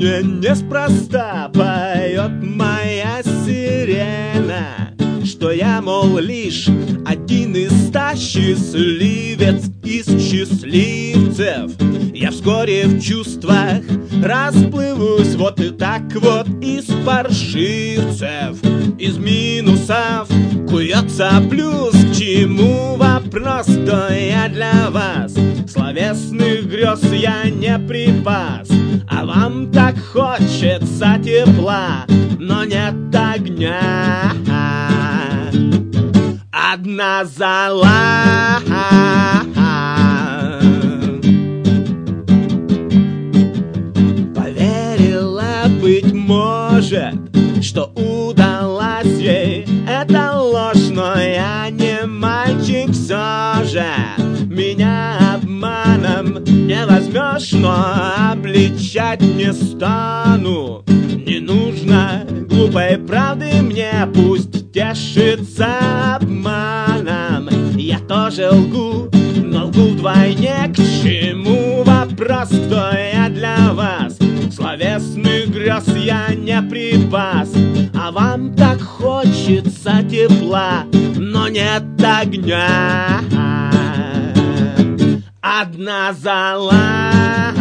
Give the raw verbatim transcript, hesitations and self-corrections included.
мне неспроста поет моя сирена, что я, мол, лишь один из ста счастливец из счастливцев. Я вскоре в чувствах расплывусь, вот и так вот из паршивцев. Из минусов куется плюс, к чему вопрос, то я для вас словесных грез я не припас. А вам так хочется тепла, но нет огня. Одна зола. Поверила, быть может, что удалась ей эта ложь, но я не мальчик все же. Меня обманом не возьмешь, но обличать не стану. Не нужно глупой правды мне, пусть тешится обманом. Я тоже лгу, но лгу вдвойне, к чему вопрос, кто я для вас. Словесных грез я не припас, а вам так хочется тепла, но нет огня. Одна зола.